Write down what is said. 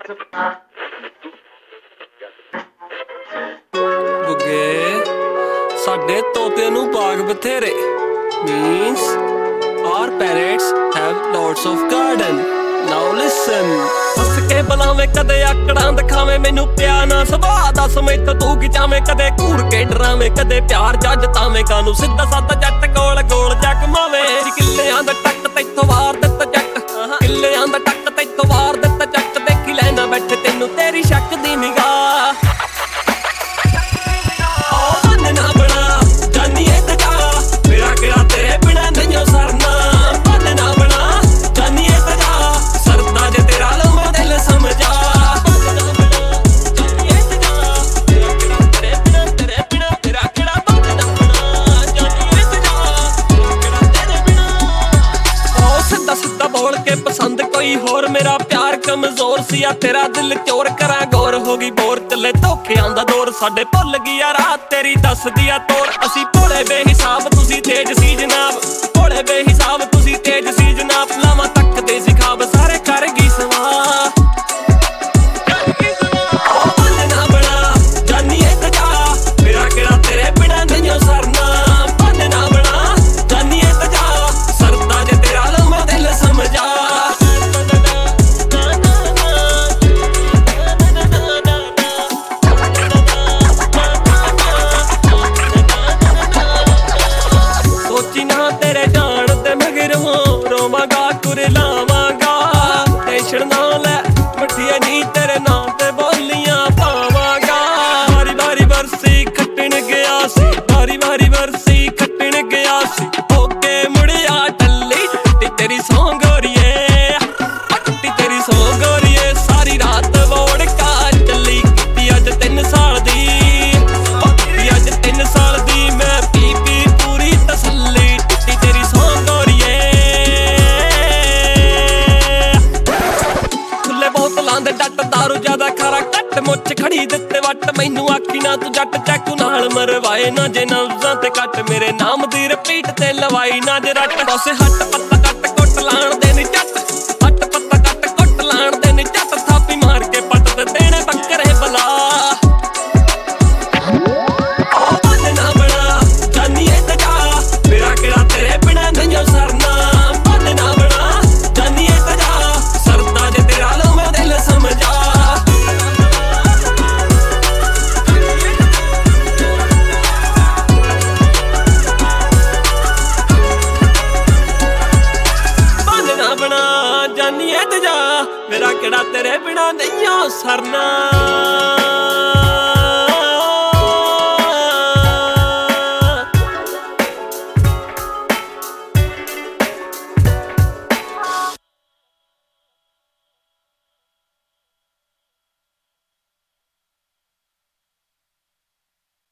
ਗੁੱਗੇ ਸਾਡੇ ਤੋਤੇ ਨੂੰ ਬਾਗ ਬਥੇਰੇ means our parrots have lots of garden. Now listen. ਹੱਸ ਕੇ ਬੁਲਾਵੇਂ ਕਦੇ ਆਕੜਾਂ ਦਿਖਾਵੇਂ, ਮੈਨੂੰ ਪਿਆ ਨਾ ਸੁਭਾਅ ਦੱਸ ਮੈਥੋਂ ਤੂੰ ਕੀ ਚਾਵੇਂ। ਕਦੇ ਘੂਰ ਕੇ ਡਰਾਵੇਂ, ਕਦੇ ਪਿਆਰ ਜੱਜ ਤਾਵੇਂ, ਕਾਨੂੰ ਸਿੱਧਾ ਸਾਦਾ ਜੱਟ ਗੋਲ ਗੋਲ ਜਗਮਾਵੇਂ। ਕਿੱਲਿਆਂ ਦਾ ਟੱਕ ਤੈਥੋਂ ਵਾਰ ਦਿੱਤਾ ਜੱਟ, ਕਿੱਲਿਆਂ ਦਾ ਟੱਕ ਤੈਥੋਂ ਵਾਰ ਦਿੱਤਾ ਜੱਟ। ਦੇਖੀ ਲੈਣਾ ਬੈਠੇ ਤੈਨੂੰ ਤੇਰੀ ਸ਼ੱਕ ਦੀ ਨਿਗਾਹ। ਬੋਲ ਕੇ ਪਸੰਦ ਕੋਈ ਹੋਰ, ਮੇਰਾ ਪਿਆਰ ਕਮਜ਼ੋਰ ਸੀ ਆ ਤੇਰਾ ਦਿਲ ਚੋਰ। ਕਰਾਂ ਗੌਰ ਹੋ ਗਈ ਬੋਰ, ਚੱਲੇ ਧੋਖਿਆਂ ਦਾ ਦੌਰ। ਸਾਡੇ ਭੁੱਲ ਗਈ ਆ ਰਾਤ ਤੇਰੀ ਦੱਸਦੀ ਆ ਤੋਰ। ਅਸੀਂ ਭੋਲੇ ਬੇਹਿਸਾਬ ਤੁਸੀਂ ਤੇਜ ਸੀ ਜਨਾਬ, ਭੋਲੇ ਬੇਹਿਸਾਬ ਤੁਸੀਂ ਤੇਜ ਸੀ ਜਨਾਬ। ਲਾਵਾਂ ਤੱਕਦੇ ਸੀ ਖਾਬ ਸਾਰੇ ਕਰ ਗਈ ਸਵਾਹ। ਤੇਰੇ ਜਾਣ ਤੇ ਮਗਰੋਂ ਰੋਵਾਂਗਾ ਕੁਰਲਾਵਾਂਗਾ। ਟੈਨਸ਼ਨ ਨਾ ਲੈ ਮੱਠੀਆ ਨੀ ਤੇਰੇ ਨਾਂ ਤੇ ਬੋਲੀਆਂ ਪਾਵਾਂਗਾ। ਵਾਰੀ ਵਾਰੀ ਵਰਸੀ ਖੱਟਣ ਗਿਆ ਸੀ, ਵਾਰੀ ਵਾਰੀ ਵਰਸੀ ਖੱਟਣ ਗਿਆ ਸੀ। ਹੋ ਕੇ ਮੁੜਿਆ ਟੱਲੀ ਟੁੱਟੀ ਤੇਰੀ ਸੌਂ ਗੋਰੀਏ, ਟੁੱਟੀ ਤੇਰੀ ਸੌਂ ਗੋਰੀਏ। ਸਾਰੀ ਰਾਤ ਵੋੜਕਾ ਚੱਲੀ ਕੀਤੀ ਅੱਜ 3 ਸਾਲ ਦੀ, ਅੱਜ 3 ਸਾਲ ਦੀ ਮੈਂ ਪੀ ਪੀ ਪੂਰੀ ਤਸੱਲੀ। ਡੱਟ ਦਾਰੂ ਜਿਆਦਾ ਖਾਰਾ ਕੱਟ, ਮੁੱਛ ਖੜੀ ਦਿੱਤੇ ਵੱਟ। ਮੈਨੂੰ ਆਖੀ ਨਾ ਤੂੰ ਜੱਟ, ਚਾਕੂ ਨਾਲ ਮਰਵਾਏ ਨਾ ਜੇ ਨਵਜ਼ਾਂ ਤੇ ਕੱਟ। ਮੇਰੇ ਨਾਮ ਦੀ ਰਿਪੀਟ ਤੇ ਲਵਾਈ ਨਾ ਜੇ ਰੱਟ। ਬਸ ਹੱਟ ਪੱਤਾ ਕੱਟ ਕੁੱਟ ਲਾਣ ਦੇ ਨੀ ਜੱਟ, ਹੱਟ ਪੱਤਾ ਕੱਟ ਕੁੱਟ ਲਾਣ ਦੇ ਨੀ ਜੱਟ। ਥਾਪੀ ਮਾਰ ਕੇ ਪੱਟ ਤੇ ਦੇਣੇ ਬੱਕਰੇ ਬਲਾ। ਜਾਨੀਏ ਤੇ ਜਾ, ਮੇਰਾ ਕਿਹੜਾ ਤੇਰੇ ਬਿਨਾ ਨਹੀਂ ਸਰਨਾ।